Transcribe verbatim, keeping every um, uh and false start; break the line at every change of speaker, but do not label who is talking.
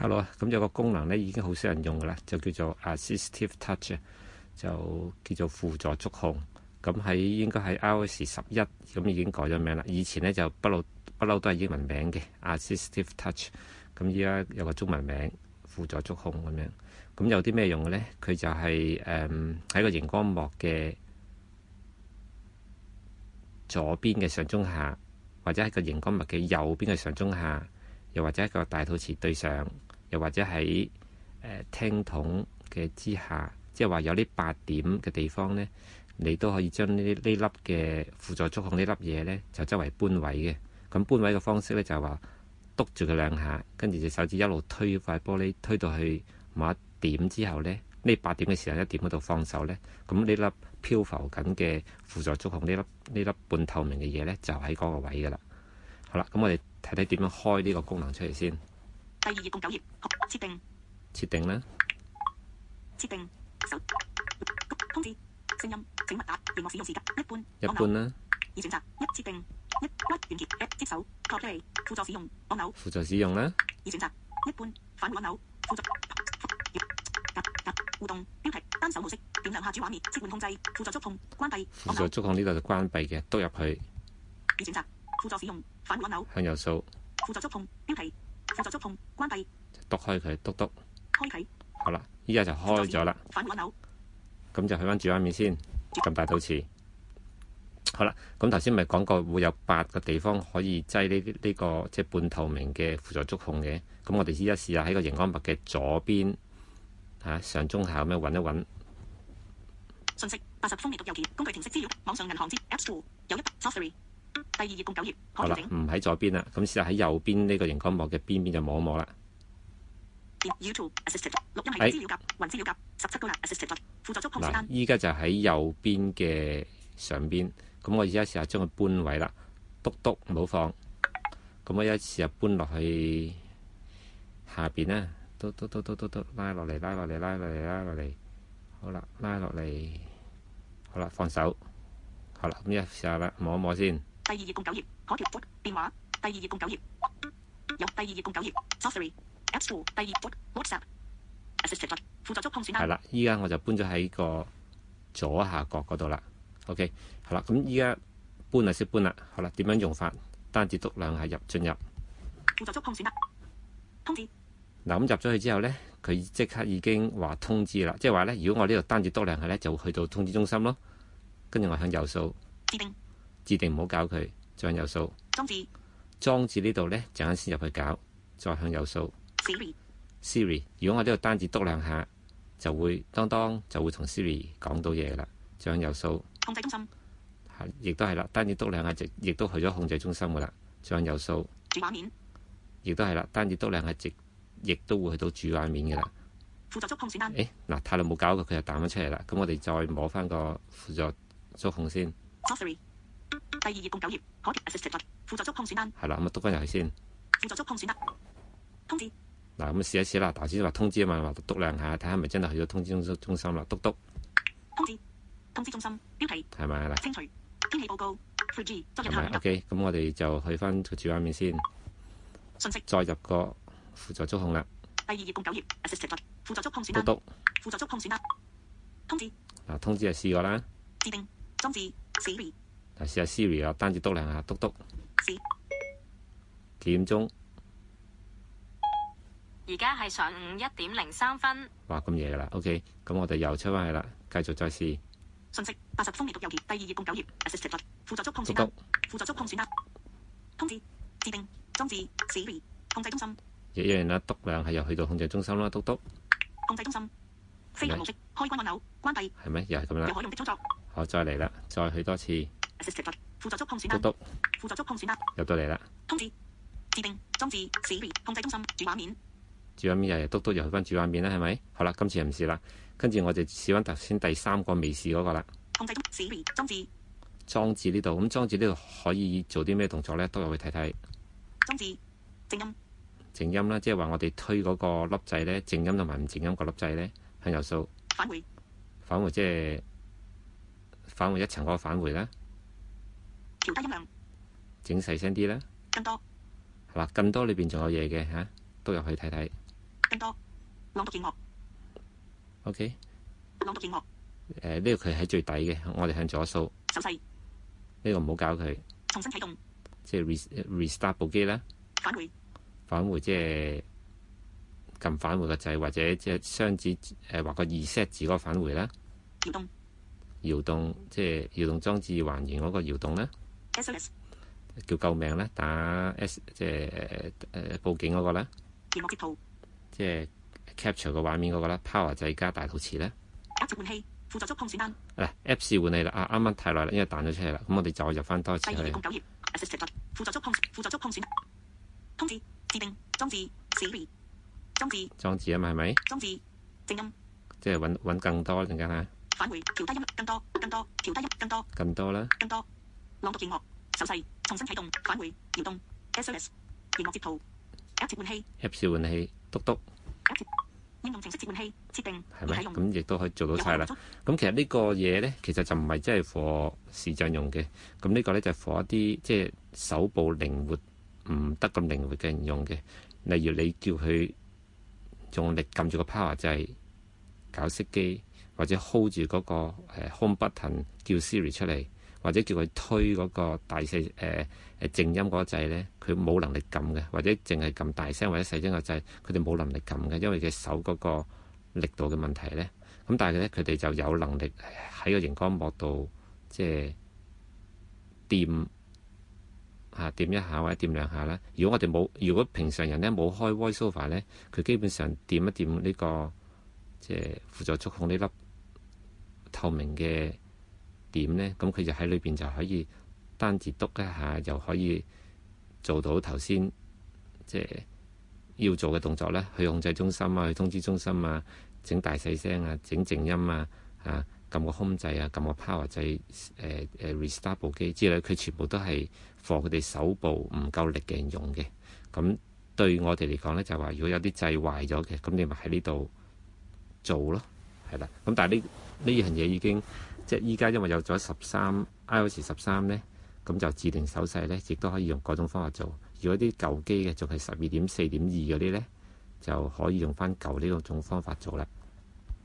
Hello，咁有個功能咧已經好少人用噶啦，就叫做 Assistive Touch， 就叫做輔助觸控。咁喺應該喺 iOS 十一咁已經改咗名啦。以前咧就不嬲不嬲都係英文名嘅 Assistive Touch， 咁依家有個中文名輔助觸控咁樣。咁有啲咩用嘅咧？佢就係誒喺個熒光幕嘅左邊嘅上中下，或者喺個熒光幕嘅右邊嘅上中下，又或者喺個大肚臍對上，又或者喺誒、呃、聽筒嘅之下，即係話有呢八點嘅地方呢，你都可以將呢呢粒嘅輔助觸控呢粒嘢呢，就周圍搬位嘅。咁搬位嘅方式呢，就係話篤住佢兩下，跟住隻手指一路推塊玻璃，推到去某一點之後呢，呢八點嘅時候一點嗰度放手呢，咁呢粒漂浮緊嘅輔助觸控呢粒呢粒半透明嘅嘢呢，就喺嗰個位噶啦。好啦，咁我哋睇睇點樣開呢個功能出嚟先。
第二頁共九頁，設定。
設定啦。
設定。手。通知。聲音。請勿打。熒幕使用時間。一般。
一般啦。
已選擇。一設定。一屈完結。一接手。確play。輔助使用。按鈕。
輔助使用啦。
已選擇。一般。返回按鈕。輔助。格格互動。標題。單手模式。點兩下主畫面。切換控制。輔助觸控。關閉。
輔助觸控呢度就關閉嘅，篤入去。
已選擇。輔助使用。返回按鈕。
向右掃。
輔助觸控。標題。輔助觸控。關閉。
篤開佢，篤篤。
開啟。
好啦，依家就開咗啦。
返回按鈕。
咁就去翻主畫面先，撳大肚臍。好啦，咁頭先咪講過會有八個地方可以擠呢呢、呢個即係半透明嘅輔助觸控嘅。咁我哋依家試下喺個熒光幕嘅左邊嚇、啊、上中下咁樣揾一揾。
信息八十封面讀右鍵，工具程式資料，網上銀行之 App Store 有一 Safari。第二頁共九頁，可
好啦，
調整。
唔喺左邊啦，咁試下喺右邊呢個熒光幕嘅邊邊就摸一摸啦。
YouTube Assisted 錄音係資料夾，雲資料夾十七個啦 Assisted 輔助觸控選單。
依家就喺右邊嘅上邊，咁我而家試下將佢搬位啦，篤篤唔好放。咁我一試下搬落去下邊啦，篤篤篤篤篤篤拉落嚟，拉落嚟，拉落嚟，拉落嚟。好啦，拉落嚟，好啦，放手。好啦，咁一試下啦，摸一摸先。
第二頁共九頁，可調電話。第二頁共九頁，有第二頁共九頁 Safari App Store 第二 WhatsApp Assisted 輔助觸控選單。
係啦，依家我就搬咗喺個左下角嗰度啦。OK， 好啦，咁依家搬啊，識搬啦。好啦，點樣用法？單指篤兩下入進入。
輔助觸控選單。通知。
嗱，咁入咗去之後呢，佢即刻已經話通知啦，即係話呢，如果我呢度單指篤兩下呢，就會去到通知中心咯。跟住我向右掃。
自定。
自定唔好搞佢，再向右掃。
裝置。
裝置呢度呢，陣間先入去搞，再向右掃。
Siri。
Siri，如果我呢度單指篤兩下，就會當當就會同 Siri 講到嘢啦。再向右掃。
控制中心。
係，亦都係啦，單指篤兩下直，亦都去咗控制中心噶啦。再向右掃。
主畫面。亦
都係啦，單指篤兩下直，亦都會去到主畫面噶啦。
輔助觸控選單。
誒，嗱，太耐冇搞過，佢就彈咗出嚟啦。咁我哋再摸翻個輔助觸控先。
Safari。第二頁共九頁，可調 Assisted 輔助觸控選單。
係啦，咁啊篤翻入去先。
輔助觸控選單。通知。
嗱，咁試一試啦。頭先話通知啊嘛，話篤兩下，睇下係咪真係去咗通知中中心啦。篤篤。
通知。通知中心。標題。
係咪啦？
清除。天氣報告。three G 昨日
係咪
下午。
？OK，咁我哋就去翻個主畫面先。
信息。
再入個輔助觸控啦。
第二頁共九頁 Assisted 輔助觸控選單。
篤篤。
輔助觸控選單。通知。
嗱，通知就試過啦。
自定。裝置。Siri。
嗱，試下 Siri 啊，單指篤兩下，篤篤。
是。
幾點鐘？
而家係上午一點零三分。
哇，咁夜噶啦。OK，咁我哋又出翻去啦，繼續再試。
信息八十封面讀右鍵，第二頁共九頁 Assisted 輔助觸控選單。輔助觸控選單。通知。自定。裝置。Siri。控制中心。
一樣啦，篤兩下又去到控制中心啦，篤篤。
控制中心。飛行模式。開關按鈕。關閉。
係咪？又係咁啦。
有可用的操作。
好，再嚟啦，再去多次。
Assisted 輔助觸控選單。
篤篤。
輔助觸控選單。
入到嚟啦。
通知。自定。裝置。Siri。控制中心。主畫面。
主畫面又係篤篤，又去翻主畫面啦，係咪？好啦，今次又唔試啦。跟住我哋試翻頭先第三個未試嗰個啦。
控制中 Siri 裝置。
裝置呢度，咁裝置呢度可以做啲咩動作咧？都入去睇睇。
裝置。靜音。
靜音啦，即係話我哋推嗰個粒掣咧，靜音同埋唔靜音個粒掣咧，向右掃。
返回。
返回即係返回一層嗰個返回啦。
調低音量。
整細聲啲啦。
更多。
係啦，更多裏邊仲有嘢嘅嚇，都入去睇睇。
更多。朗讀熒幕。
OK。
朗讀熒幕。
誒呢個佢喺最底嘅，我哋向左掃。
手勢。
呢個唔好搞佢。
重新啟動。
即係 restart 部機啦。
返回。
返回即係撳返回個掣，或者即係雙指誒畫個 reset 字嗰個返回啦。
搖動。
搖動即係搖動裝置還原嗰個搖動啦。
S O S。
叫救命啦，打 S 即係誒誒報警嗰個啦。
熒幕截圖。
即係 capture 個畫面嗰個啦。Power 掣加大圖詞咧。
App 召喚器輔助觸控選單。
嗱 App 召喚器啦，啊啱啱太耐啦，因為彈咗出嚟啦，咁我哋再入翻多次去。
第二頁共九頁 Assisted 輔助觸控輔助觸控選通知自定裝置 Siri 裝置
裝置啊嘛係咪？
裝置靜音。
即係揾揾更多陣間嚇。
返回調低音更多更多調低音更多
更多啦。
更多朗讀熒幕手勢重新啟動返回搖動 S O S 熒幕截圖 App 召喚器
App 召喚器篤篤。
應用程式召喚器設定
係咪？
用
咁亦都可以做到晒啦。咁其實呢個嘢咧，其實就唔係真係 for 視像用嘅。咁呢個咧就係 for 一啲即係手部靈活唔得咁靈活嘅人用嘅。例如你叫佢用力撳住個 power 掣搞熄機，或者 hold 住嗰個 home button 叫 Siri 出嚟，或者叫佢推嗰個大細誒誒靜音嗰個掣咧，佢冇能力撳嘅，或者淨係撳大聲或者細聲個掣，佢哋冇能力撳嘅，因為佢手嗰個力度嘅問題咧。咁但係咧，佢哋就有能力喺個熒光幕度即係掂嚇掂一下或者掂兩下啦。如果我哋冇，如果平常人咧冇開 VoiceOver 咧，佢基本上掂一掂呢個即係輔助觸控呢粒透明嘅點呢，咁佢就喺裏邊就可以單字篤一下，又可以做到頭先即係要做嘅動作咧，去控制中心啊，去通知中心啊，整大細聲啊，整靜音啊，啊撳個 home 掣啊，撳個 power 掣，誒、呃、誒、呃、restart 部機之類，佢全部都係 for 佢哋手部唔夠力嘅人用嘅。咁對我哋嚟講咧，就話如果有啲掣壞咗嘅，咁你咪喺呢度做咯，係啦。咁但係呢呢樣嘢已經即係依家因為有咗十三 iOS 十三咧，咁就自定手勢咧，亦都可以用各種方法做。如果啲舊機嘅仲係十二點四點二嗰啲咧，就可以用翻舊呢個種方法做啦。